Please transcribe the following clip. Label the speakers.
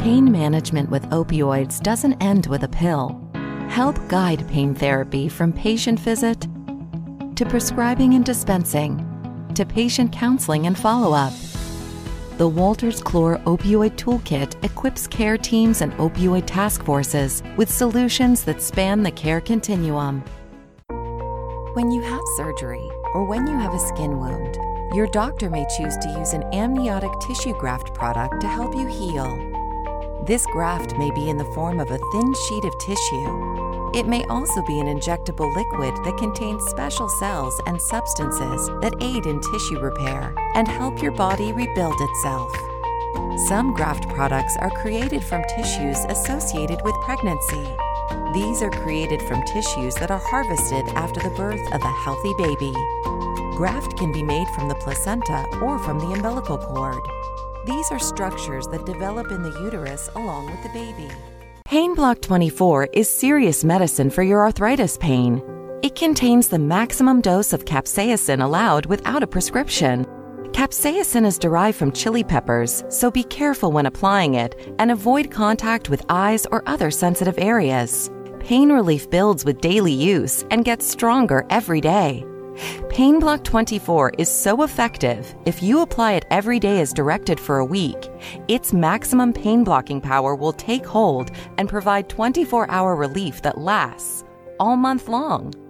Speaker 1: Pain management with opioids doesn't end with a pill. Help guide pain therapy from patient visit to prescribing and dispensing to patient counseling and follow-up. The Wolters Kluwer Opioid Toolkit equips care teams and opioid task forces with solutions that span the care continuum. When you have surgery or when you have a skin wound, your doctor may choose to use an amniotic tissue graft product to help you heal. This graft may be in the form of a thin sheet of tissue. It may also be an injectable liquid that contains special cells and substances that aid in tissue repair and help your body rebuild itself. Some graft products are created from tissues associated with pregnancy. These are created from tissues that are harvested after the birth of a healthy baby. Graft can be made from the placenta or from the umbilical cord. These are structures that develop in the uterus along with the baby. Pain Block 24 is serious medicine for your arthritis pain. It contains the maximum dose of capsaicin allowed without a prescription. Capsaicin is derived from chili peppers, so be careful when applying it and avoid contact with eyes or other sensitive areas. Pain relief builds with daily use and gets stronger every day. Pain Block 24 is so effective, if you apply it every day as directed for a week, its maximum pain blocking power will take hold and provide 24-hour relief that lasts all month long.